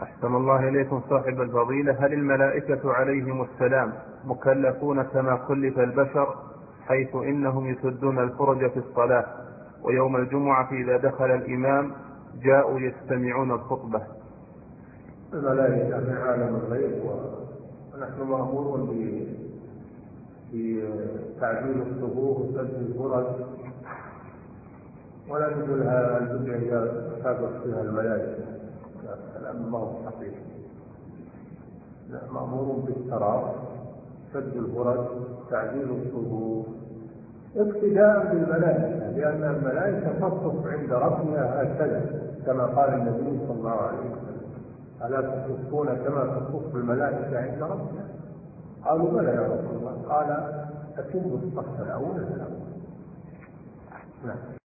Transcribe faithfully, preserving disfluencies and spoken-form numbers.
أحسن الله إليكم صاحب الفضيلة، هل الملائكة عليهم السلام مكلفون كما كلف البشر، حيث إنهم يسدون الفرج في الصلاة، ويوم الجمعة إذا دخل الإمام جاءوا يستمعون الخطبة؟ الملائكة من عالم الغيب، ونحن مأمورون بتعديل الصفوف وسد الفرج، ولا ندلها البدع إذا سابق فيها الملائكة. الأمر ما هو صحيح، مأمور بالتراص، سد الفرج، تعديل الصفوف، اقتداء بالملائكة، لأن الملائكة تصف عند ربها هكذا كما قال النبي صلى الله عليه وسلم: ألا تصفون كما تصف الملائكة عند ربها؟ قالوا: بلى يا رسول الله. قال: أتموا الصف الأول الأول. نعم.